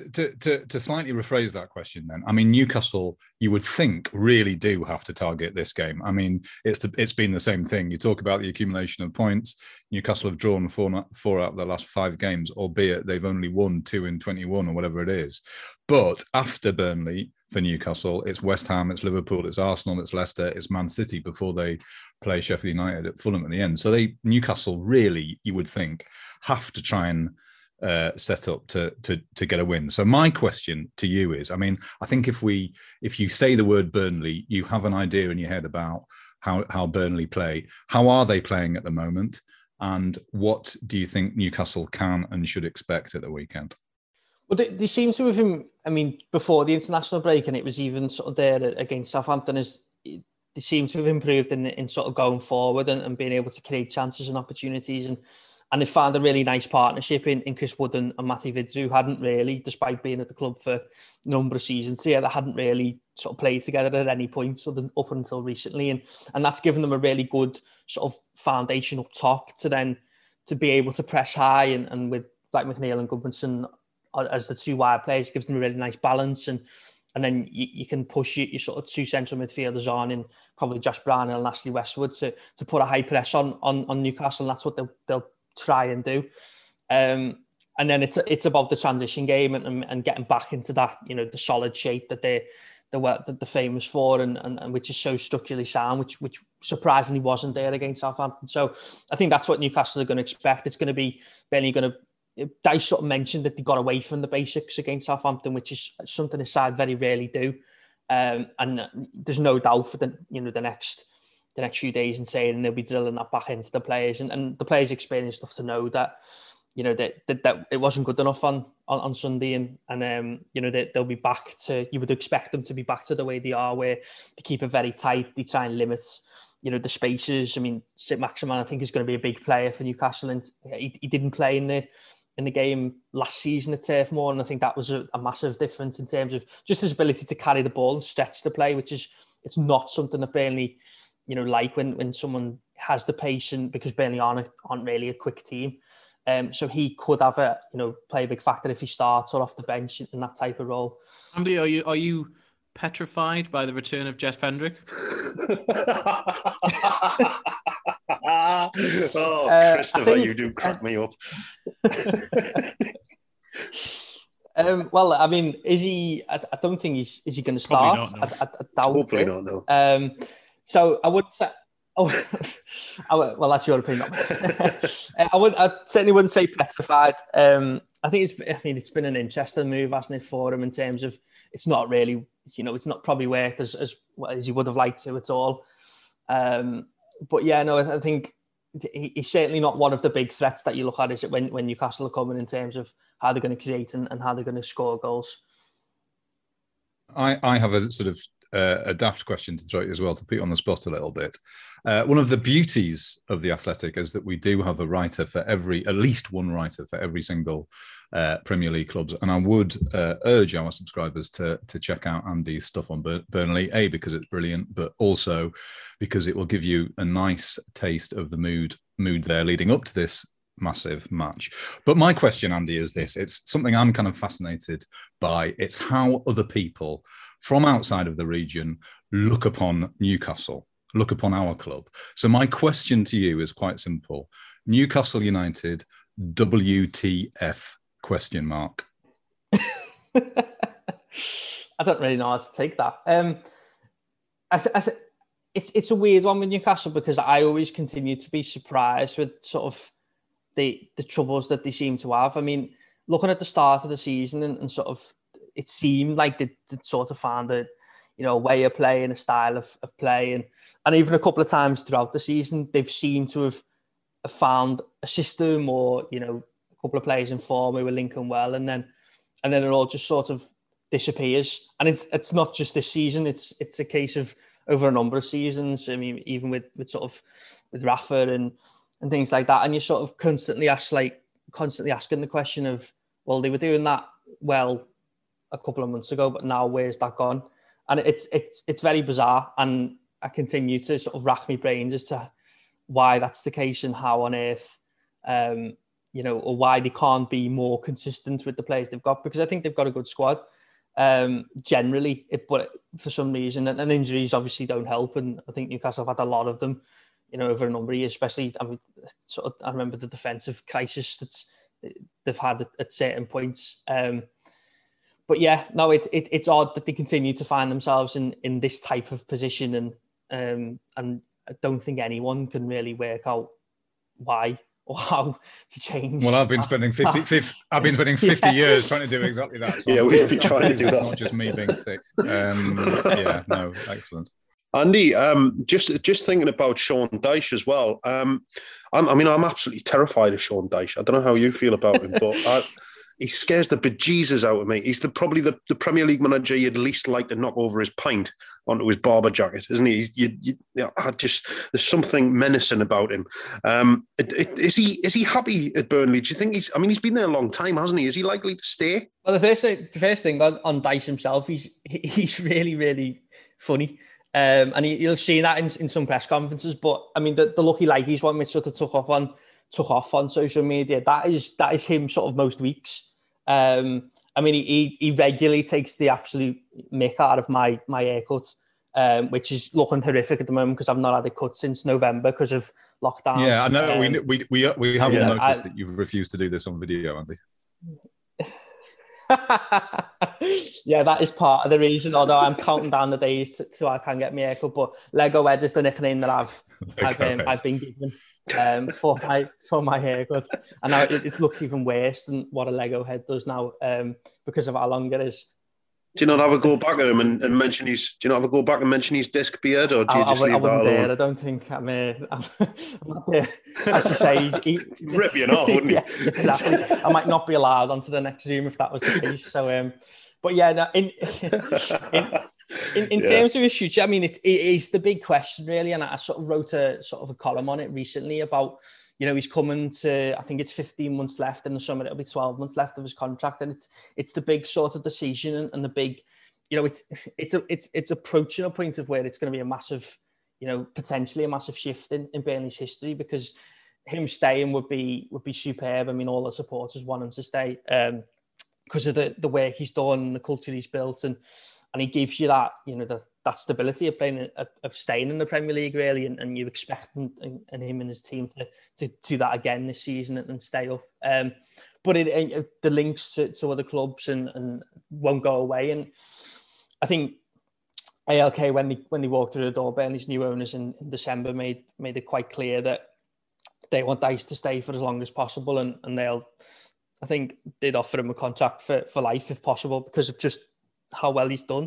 to slightly rephrase that question, then, I mean, Newcastle, you would think, really do have to target this game. I mean, it's been the same thing. You talk about the accumulation of points. Newcastle have drawn 4 out of the last 5 games, albeit they've only won 2 in 21 or whatever it is. But after Burnley, for Newcastle, it's West Ham, it's Liverpool, it's Arsenal, it's Leicester, it's Man City before they play Sheffield United at Fulham at the end. So Newcastle really, you would think, have to try and set up to get a win. So my question to you is, I mean, I think if you say the word Burnley, you have an idea in your head about how Burnley play. How are they playing at the moment? And what do you think Newcastle can and should expect at the weekend? Well, they seem to have, I mean, before the international break, and it was even sort of there against Southampton, they seem to have improved in sort of going forward and being able to create chances and opportunities, and they found a really nice partnership in Chris Wood and Matej Vidza, who hadn't really, despite being at the club for a number of seasons here, they hadn't really sort of played together at any point up until recently, and that's given them a really good sort of foundation up top to be able to press high, and with like McNeil and Goodmanson as the 2 wide players, gives them a really nice balance, and then you can push your sort of 2 central midfielders on, and probably Josh Brown and Ashley Westwood to put a high press on Newcastle, and that's what they'll try and do. And then it's about the transition game and getting back into that, the solid shape that they're famous for, and which is so structurally sound, which surprisingly wasn't there against Southampton. So I think that's what Newcastle are going to expect. It's going to be Burnley going to. Dice sort of mentioned that they got away from the basics against Southampton, which is something the side very rarely do. And there's no doubt for the next few days and saying they'll be drilling that back into the players, and the players experienced enough to know that that it wasn't good enough on Sunday, and they'll be back to, you would expect them to be back to the way they are, where they keep it very tight, they try and limit the spaces. I mean, Saint-Maximin, I think, is going to be a big player for Newcastle, and he didn't play in the game last season at Turf Moor, and I think that was a massive difference in terms of just his ability to carry the ball and stretch the play, which is, it's not something that Burnley like when someone has the pace, and because Burnley aren't really a quick team. So he could have play a big factor if he starts or off the bench in that type of role. Andy, are you petrified by the return of Jess Pendrick? Christopher, you do crack me up. Well, I mean, is he? I don't think is he going to start? Probably not, no. I doubt Hopefully it. not, no. So I would say. Oh, well, that's your opinion. I certainly wouldn't say petrified. I think it's been an interesting move, hasn't it, for him in terms of it's not really, it's not probably worked as well as he would have liked to at all. But yeah, no, I think he's certainly not one of the big threats that you look at, is it, when Newcastle are coming, in terms of how they're going to create and how they're going to score goals. I have a sort of a daft question to throw at you as well, to put you on the spot a little bit. One of the beauties of The Athletic is that we do have a writer for at least one writer for every single Premier League clubs. And I would urge our subscribers to check out Andy's stuff on Burnley, A, because it's brilliant, but also because it will give you a nice taste of the mood there leading up to this massive match. But my question, Andy, is this. It's something I'm kind of fascinated by. It's how other people from outside of the region look upon Newcastle, look upon our club. So my question to you is quite simple. Newcastle United, WTF ? I don't really know how to take that. It's a weird one with Newcastle, because I always continue to be surprised with sort of the troubles that they seem to have. I mean, looking at the start of the season and sort of, it seemed like they sort of found a way of play and a style of play, and even a couple of times throughout the season they've seemed to have found a system, or a couple of players in form who were linking well, and then it all just sort of disappears. And it's not just this season; it's a case of over a number of seasons. I mean, even with Rafa and things like that, and you're sort of constantly asking the question of, well, they were doing that well a couple of months ago, but now where's that gone? And it's very bizarre, and I continue to sort of rack my brains as to why that's the case, and how on earth, or why they can't be more consistent with the players they've got, because I think they've got a good squad generally, but for some reason, and injuries obviously don't help, and I think Newcastle have had a lot of them, over a number of years, especially. I mean, I remember the defensive crisis that they've had at certain points. But yeah, no, it's odd that they continue to find themselves in this type of position, and I don't think anyone can really work out why or how to change. Well, I've been spending 50 years trying to do exactly that. So we've been trying to do that. It's not just me being thick. Excellent. Andy, just thinking about Sean Dyche as well. I'm absolutely terrified of Sean Dyche. I don't know how you feel about him, but he scares the bejesus out of me. He's probably the Premier League manager you'd least like to knock over his pint onto his barber jacket, isn't he? There's something menacing about him. Is he happy at Burnley? Do you think he's been there a long time, hasn't he? Is he likely to stay? Well, the first thing on Dyche himself, he's really, really funny. And you'll have seen that in some press conferences. But I mean, the Lucky Likeys one, which sort of took off on social media, that is him sort of most weeks. I mean, he regularly takes the absolute mick out of my haircut, which is looking horrific at the moment, because I've not had it cut since November because of lockdown. Yeah, I know. We have all noticed that you've refused to do this on video, Andy. Yeah, that is part of the reason, although I'm counting down the days till I can get my haircut. But Lego Head is the nickname that I've been given for my haircut, and now it looks even worse than what a Lego Head does now, because of how long it is. Do you not have a go back at him and mention his? Do you not have a go back and mention his disc beard, or do you just leave that alone? I don't think I'm not there. As you say, he'd rip you off, wouldn't he? Yeah, exactly. I might not be allowed onto the next Zoom if that was the case. So, but yeah, no, in terms of his future, I mean, it is the big question, really. And I sort of wrote a column on it recently about, he's coming to, I think it's 15 months left in the summer. It'll be 12 months left of his contract. And it's the big sort of decision and the big, it's approaching a point of where it's going to be a massive, potentially a massive shift in Burnley's history, because him staying would be superb. I mean, all the supporters want him to stay because of the work he's done, the culture he's built, and he gives you that, you know, that stability of playing, of staying in the Premier League, really, and you expect him and his team to do that again this season and stay up. But the links to other clubs and won't go away. And I think ALK, when they walked through the door, Burnley's new owners in December made it quite clear that they want Dyche to stay for as long as possible, and I think they'd offer him a contract for life if possible, because of just how well he's done.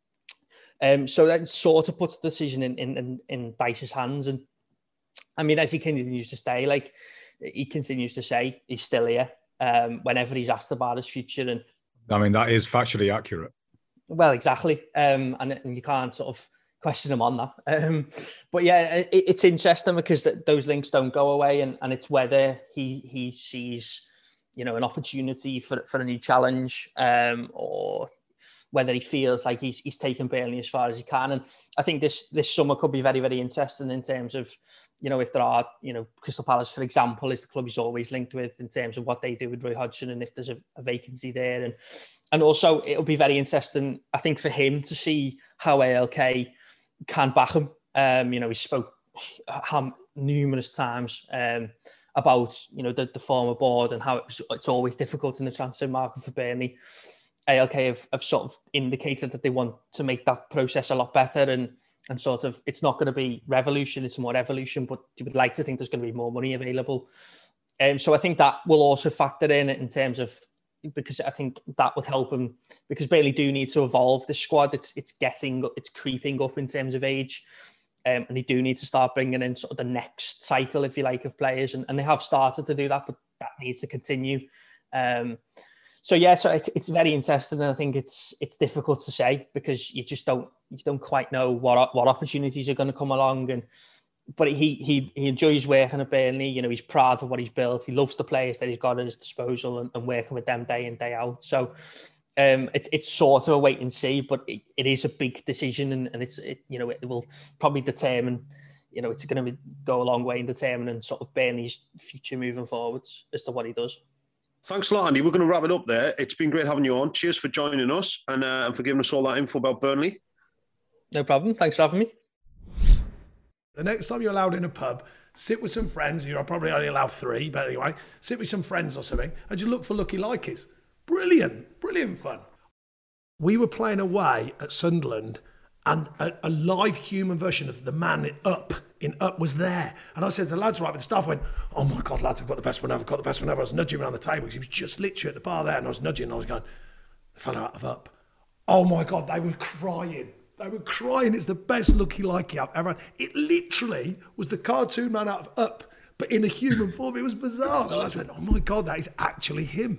So that sort of puts the decision in Dyche's hands. And I mean, as he continues to stay, like he continues to say, he's still here whenever he's asked about his future. And I mean, that is factually accurate. Well, exactly. And you can't sort of question him on that. But yeah, it's interesting because those links don't go away, and it's whether he sees, you know, an opportunity for a new challenge, or whether he feels like he's taken Burnley as far as he can. And I think this summer could be very, very interesting in terms of, you know, if there are, you know, Crystal Palace, for example, is the club he's always linked with in terms of what they do with Roy Hodgson, and if there's a vacancy there. And also it'll be very interesting, I think, for him to see how ALK can back him. You know, he spoke numerous times about, you know, the former board and how it's always difficult in the transfer market for Burnley. ALK have sort of indicated that they want to make that process a lot better, and sort of, it's not going to be revolution, it's more evolution, but you would like to think there's going to be more money available. So I think that will also factor in terms of, because I think that would help him, because Burnley do need to evolve this squad. It's creeping up in terms of age. And they do need to start bringing in sort of the next cycle, if you like, of players. And they have started to do that, but that needs to continue. So it's very interesting, and I think it's difficult to say, because you don't quite know what opportunities are going to come along. But he enjoys working at Burnley. You know, he's proud of what he's built. He loves the players that he's got at his disposal, and working with them day in, day out. So it's sort of a wait and see, but it is a big decision, and it will probably determine, you know, it's going to go a long way in determining sort of Burnley's future moving forwards as to what he does. Thanks a lot, Andy. We're going to wrap it up there. It's been great having you on. Cheers for joining us and for giving us all that info about Burnley. No problem. Thanks for having me. The next time you're allowed in a pub, sit with some friends. You're probably only allowed 3, but anyway, sit with some friends or something, and you look for Lucky Likeys. Brilliant fun. We were playing away at Sunderland, and a live human version of the man in Up was there. And I said to the lads, right, with the staff, went, oh my God, lads, I've got the best one ever, I was nudging him around the table because he was just literally at the bar there, and I was nudging, and I was going, the fella out of Up. Oh my God, they were crying. It's the best Lucky Likey I've ever had. It literally was the cartoon man out of Up, but in a human form. It was bizarre. The lads went, oh my God, that is actually him.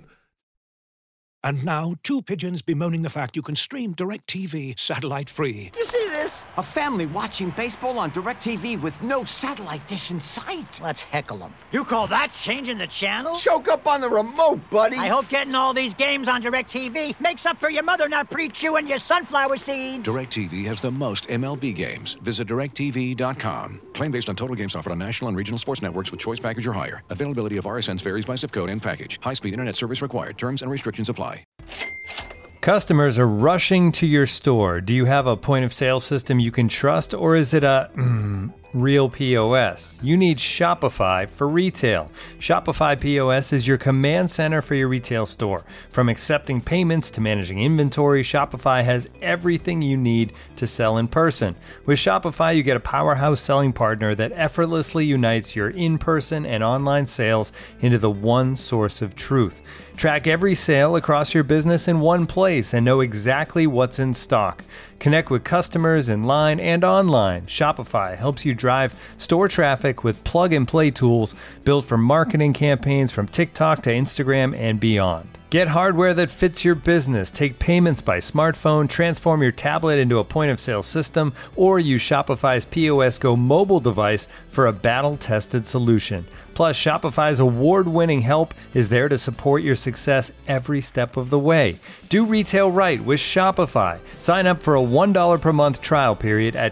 And now, 2 pigeons bemoaning the fact you can stream DirecTV satellite-free. You see this? A family watching baseball on DirecTV with no satellite dish in sight. Let's heckle them. You call that changing the channel? Choke up on the remote, buddy. I hope getting all these games on DirecTV makes up for your mother not pre-chewing your sunflower seeds. DirecTV has the most MLB games. Visit DirecTV.com. Claim based on total games offered on national and regional sports networks with choice package or higher. Availability of RSNs varies by zip code and package. High-speed internet service required. Terms and restrictions apply. Customers are rushing to your store. Do you have a point of sale system you can trust, or is it a real POS? You need Shopify for retail. Shopify POS is your command center for your retail store. From accepting payments to managing inventory, Shopify has everything you need to sell in person. With Shopify, you get a powerhouse selling partner that effortlessly unites your in-person and online sales into the one source of truth. Track every sale across your business in one place and know exactly what's in stock. Connect with customers in line and online. Shopify helps you drive store traffic with plug-and-play tools built for marketing campaigns from TikTok to Instagram and beyond. Get hardware that fits your business. Take payments by smartphone, transform your tablet into a point-of-sale system, or use Shopify's POS Go mobile device for for a battle-tested solution. Plus, Shopify's award-winning help is there to support your success every step of the way. Do retail right with Shopify. Sign up for a $1 per month trial period at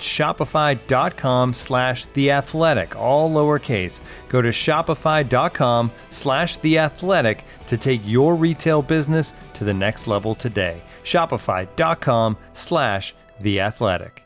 shopify.com/theathletic, all lowercase. Go to shopify.com/theathletic to take your retail business to the next level today. Shopify.com/theathletic.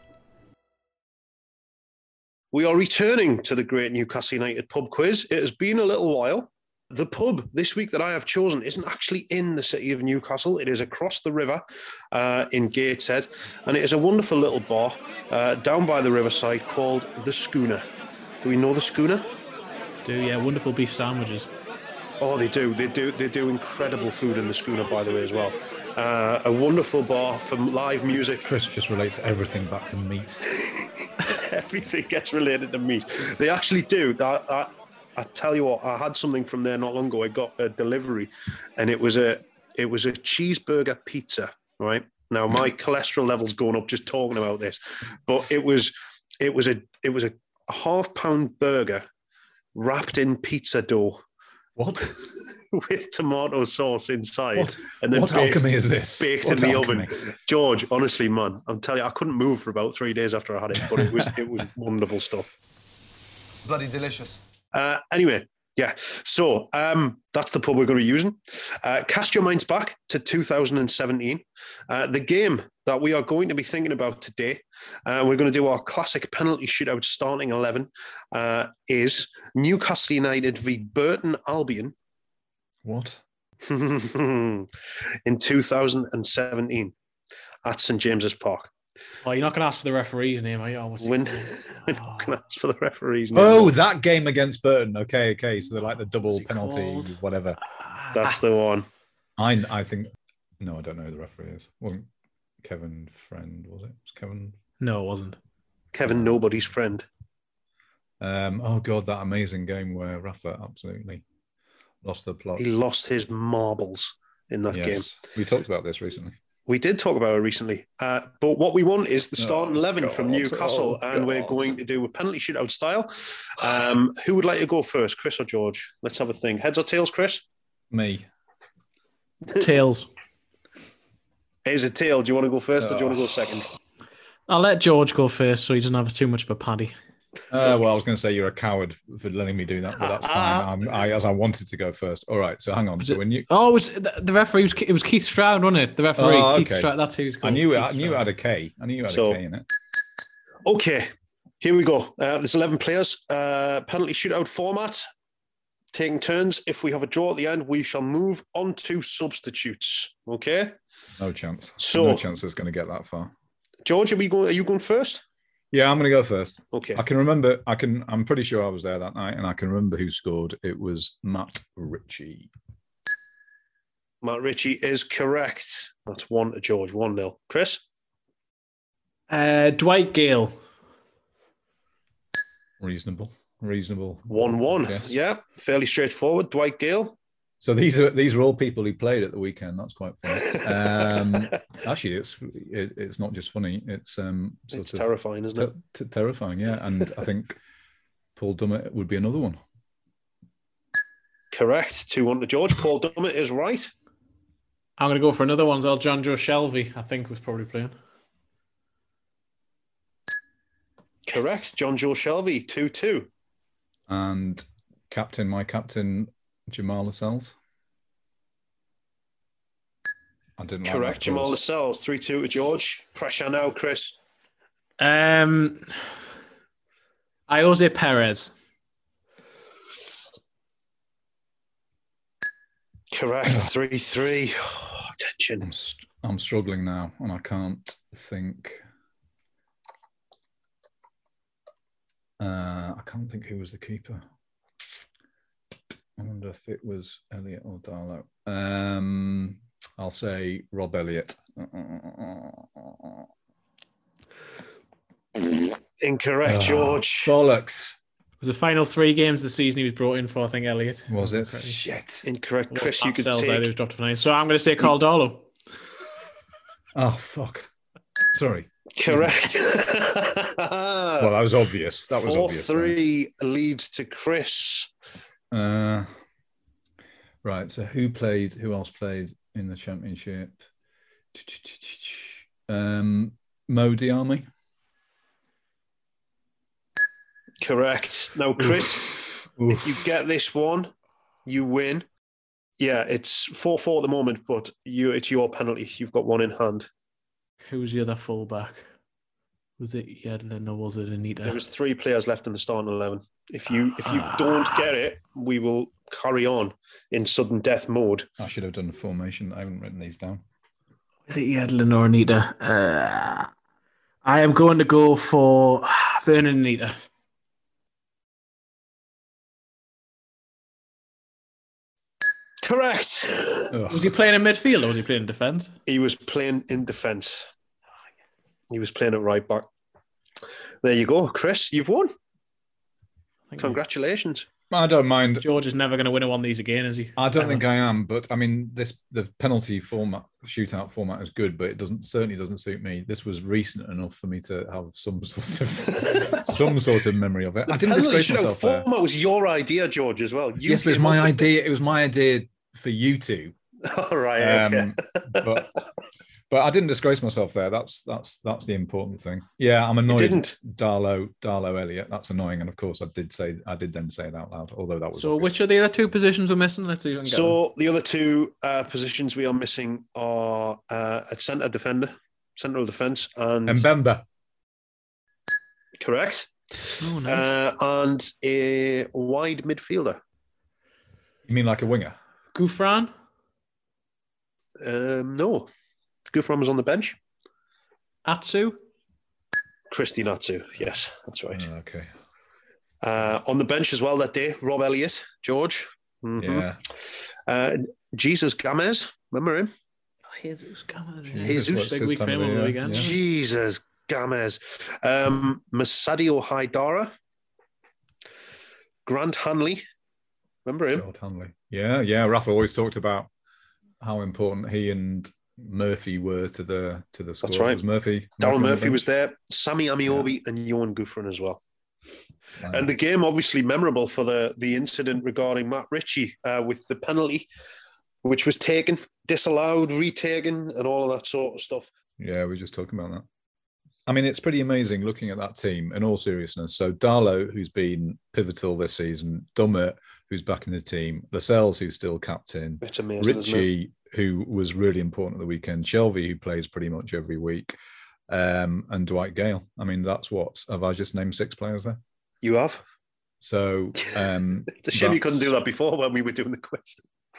We are returning to the Great Newcastle United pub quiz. It has been a little while. The pub this week that I have chosen isn't actually in the city of Newcastle. It is across the river in Gateshead, and it is a wonderful little bar down by the riverside called The Schooner. Do we know The Schooner? Yeah, wonderful beef sandwiches. Oh, they do. They do incredible food in The Schooner, by the way, as well. A wonderful bar for live music. Chris just relates everything back to meat. Everything gets related to meat. They actually do. I tell you what, I had something from there not long ago. I got a delivery, and it was a cheeseburger pizza. Right now, my cholesterol level's going up just talking about this. But it was a half-pound burger wrapped in pizza dough. What? With tomato sauce inside. What? And then what alchemy is this? Baked What in the alchemy? oven. George, honestly, man, I'm telling you, I couldn't move for about 3 days after I had it, but it was wonderful stuff. Bloody delicious. Anyway, yeah. So that's the pub we're going to be using. Cast your minds back to 2017. The game that we are going to be thinking about today, we're going to do our classic penalty shootout starting 11, is Newcastle United v Burton Albion. What? In 2017 at St James's Park. Oh, you're not going to ask for the referee's name, are you? We're not going to ask for the referee's name. Oh, that game against Burton. Okay. So they're like the double penalty, whatever. That's the one. I think. No, I don't know who the referee is. Wasn't Kevin Friend? Was it? Was Kevin? No, it wasn't. Kevin Nobody's Friend. Oh God, that amazing game where Rafa absolutely lost the plot. He lost his marbles in that game. We talked about this recently. We did talk about it recently. But what we want is the starting 11 from Newcastle, and we're going to do a penalty shootout style. Who would like to go first, Chris or George? Let's have a thing. Heads or tails, Chris? Me. Tails. Is it tail? Do you want to go first or do you want to go second? I'll let George go first so he doesn't have too much of a paddy. Well, I was going to say you're a coward for letting me do that, but that's fine. I wanted to go first. All right, so hang on. So when you it was the referee? It was Keith Stroud, wasn't it? The referee, Keith Stroud. That's who he's called. I knew it had a K. I knew you had a K in it. Okay, here we go. There's 11 players. Penalty shootout format. Taking turns. If we have a draw at the end, we shall move on to substitutes. Okay. No chance. So, no chance it's going to get that far. George, are you going first? Yeah, I'm going to go first. Okay. I can remember. I'm pretty sure I was there that night, and I can remember who scored. It was Matt Ritchie. Matt Ritchie is correct. That's 1 to George. 1-0. Chris? Dwight Gale. Reasonable. 1-1. Yes. Yeah, fairly straightforward. Dwight Gale. So these are all people who played at the weekend. That's quite funny. Actually, it's not just funny. It's terrifying, isn't it? Terrifying, yeah. And I think Paul Dummett would be another one. Correct. 2-1 to George. Paul Dummett is right. I'm going to go for another one as well. John Joe Shelby, I think, was probably playing. Correct. John Joe Shelby. 2-2. And my captain. Jamal Lascelles. I didn't like correct. Jamal Lascelles. 3-2 to George. Pressure now, Chris. Jose Perez. Correct. 3-3. Oh, attention. I'm struggling now, and I can't think. I can't think who was the keeper. I wonder if it was Elliot or Darlow. I'll say Rob Elliott. Incorrect, George. Bollocks. It was the final 3 games of the season he was brought in for, I think, Elliot. Was it? Shit. Incorrect. Chris, you could take... Was dropped for 9. So I'm going to say Carl Darlow. Oh, fuck. Sorry. Correct. Well, that was obvious. That was obvious. 4-3 leads to Chris. Right. So who else played in the championship? Mo Diarmi. Correct. Now, Chris, if you get this one, you win. Yeah, it's 4-4 at the moment, but it's your penalty. You've got one in hand. Who was the other fullback? Was it Yedlin or was it Anita? There was 3 players left in the starting 11. If you don't get it, we will carry on in sudden death mode. I should have done the formation. I haven't written these down. Was it Yedlin or Anita? I am going to go for Vernon Anita. Correct. Was he playing in midfield or was he playing in defence? He was playing in defence. He was playing at right back. There you go, Chris. You've won. Congratulations. I don't mind. George is never going to win one of these again, is he? I don't think I am, but I mean, the penalty format, shootout format is good, but it certainly doesn't suit me. This was recent enough for me to have some sort of memory of it. I didn't disgrace myself there. Format was your idea, George, as well. Yes, but it was my idea. It was my idea for you two. All right. Okay. But I didn't disgrace myself there. That's the important thing. Yeah, I'm annoyed. You didn't. Darlow Elliott. That's annoying. And of course, I did then say it out loud. Although that was so. Obvious. Which are the other 2 positions we're missing? Let's see if I can get them. The other 2 positions we are missing are at central defence, and Mbemba. Correct. Oh, nice. And a wide midfielder. You mean like a winger? Gouffran? No. Gouffran was on the bench. Atsu? Christine Atsu. Yes, that's right. Oh, okay. On the bench as well that day, Rob Elliott, George. Mm-hmm. Yeah. Jesus Gamez. Remember him? Jesus Gamez. Jesus. Big week for him over the weekend. Yeah. Jesus Gamez. Masadio Haidara. Grant Hanley. Remember him? Grant Hanley. Yeah. Rafa always talked about how important he and Murphy were to the squad. That's right. Was Murphy. Darren Murphy was there. Sammy Amiobi and Johan Gouffran as well. Wow. And the game obviously memorable for the incident regarding Matt Ritchie with the penalty, which was taken, disallowed, retaken, and all of that sort of stuff. Yeah, we were just talking about that. I mean, it's pretty amazing looking at that team in all seriousness. So Darlow, who's been pivotal this season, Dummett, who's back in the team, Lascelles, who's still captain, it's amazing, Ritchie, who was really important at the weekend, Shelvey, who plays pretty much every week, and Dwight Gale. I mean, have I just named 6 players there? You have. So it's a shame you couldn't do that before when we were doing the quiz.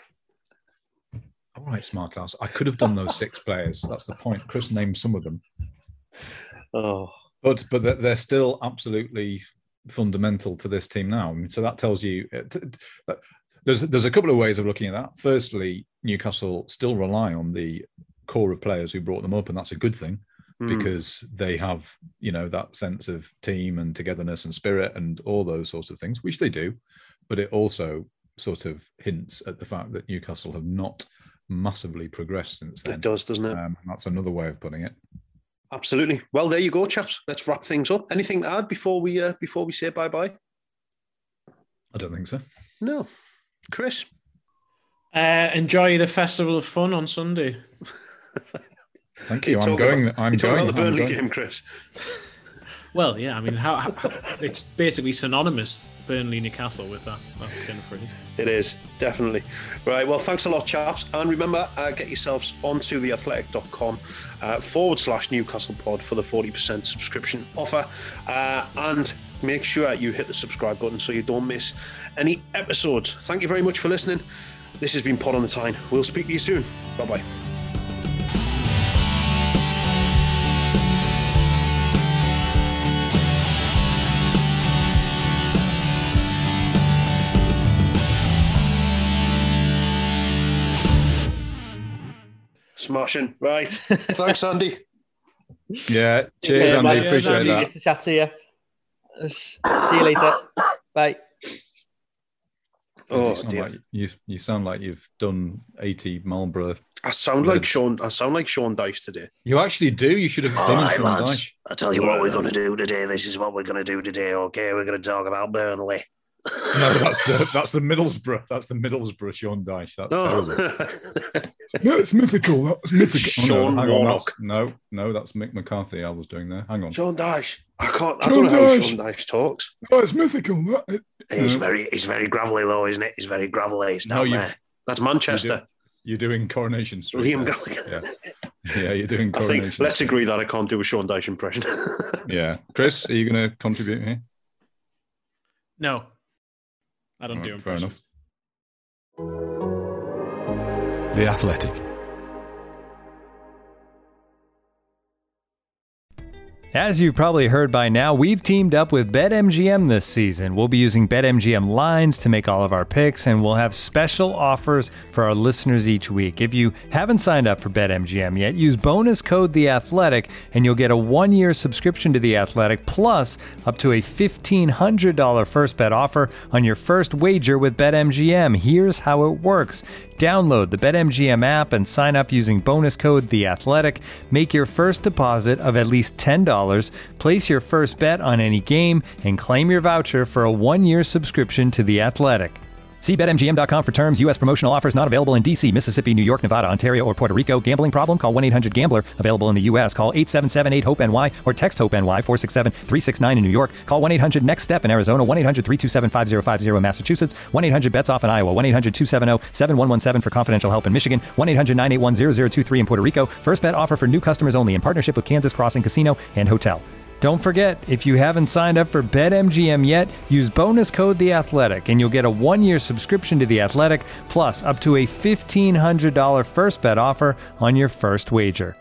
All right, smart ass. I could have done those 6 players. That's the point. Chris named some of them. Oh, but they're still absolutely fundamental to this team now. I mean, so that tells you that there's a couple of ways of looking at that. Firstly, Newcastle still rely on the core of players who brought them up, and that's a good thing because they have, that sense of team and togetherness and spirit and all those sorts of things, which they do. But it also sort of hints at the fact that Newcastle have not massively progressed since then. It does, doesn't it? That's another way of putting it. Absolutely. Well, there you go, chaps. Let's wrap things up. Anything to add before we say bye-bye? I don't think so. No. Chris? Enjoy the Festival of Fun on Sunday. Thank you. I'm going about the Burnley game, Chris. Well, yeah, I mean, how it's basically synonymous, Burnley Newcastle, with that turn of phrase. It is, definitely. Right, well, thanks a lot, chaps. And remember, get yourselves onto theathletic.com/Newcastle pod for the 40% subscription offer. And make sure you hit the subscribe button so you don't miss any episodes. Thank you very much for listening. This has been Pod on the Tyne. We'll speak to you soon. Bye-bye. Smashing. Right. Thanks, Andy. Yeah. Cheers, Andy. Appreciate that. Nice to chat to you. See you later. Bye. Oh, you sound like you've done 80 Marlborough I sound like Sean Dyche today. You actually do. You should have done it, Sean Dyche. I'll tell you what we're going to do today. This is what we're going to do today. Okay, we're going to talk about Burnley. No, that's the Middlesbrough. That's the Middlesbrough Sean Dyche. That's terrible. No, it's mythical. That's mythical. Sean Warnock. No, that's Mick McCarthy. I was doing there. Hang on. Sean Dyche. I don't know how Sean Dyche talks. No, it's mythical. He's very gravelly though, isn't it? He's very gravelly. It's down there. That's Manchester. You're doing Coronation Street. Liam Gallagher. Yeah, you're doing Coronation. I think let's agree that I can't do a Sean Dyche impression. Yeah, Chris, are you going to contribute here? No, I don't do impressions. Fair enough. The Athletic. As you've probably heard by now, we've teamed up with BetMGM this season. We'll be using BetMGM lines to make all of our picks, and we'll have special offers for our listeners each week. If you haven't signed up for BetMGM yet, use bonus code The Athletic, and you'll get a 1-year subscription to The Athletic, plus up to a $1,500 first bet offer on your first wager with BetMGM. Here's how it works. Download the BetMGM app and sign up using bonus code The Athletic. Make your first deposit of at least $10. Place your first bet on any game and claim your voucher for a 1-year subscription to The Athletic. See BetMGM.com for terms. U.S. promotional offers not available in D.C., Mississippi, New York, Nevada, Ontario, or Puerto Rico. Gambling problem? Call 1-800-GAMBLER. Available in the U.S. Call 877-8-HOPE-NY or text HOPE-NY 467-369 in New York. Call 1-800-NEXT-STEP in Arizona. 1-800-327-5050 in Massachusetts. 1-800-BETS-OFF in Iowa. 1-800-270-7117 for confidential help in Michigan. 1-800-981-0023 in Puerto Rico. First bet offer for new customers only in partnership with Kansas Crossing Casino and Hotel. Don't forget, if you haven't signed up for BetMGM yet, use bonus code The Athletic, and you'll get a 1-year subscription to The Athletic, plus up to a $1,500 first bet offer on your first wager.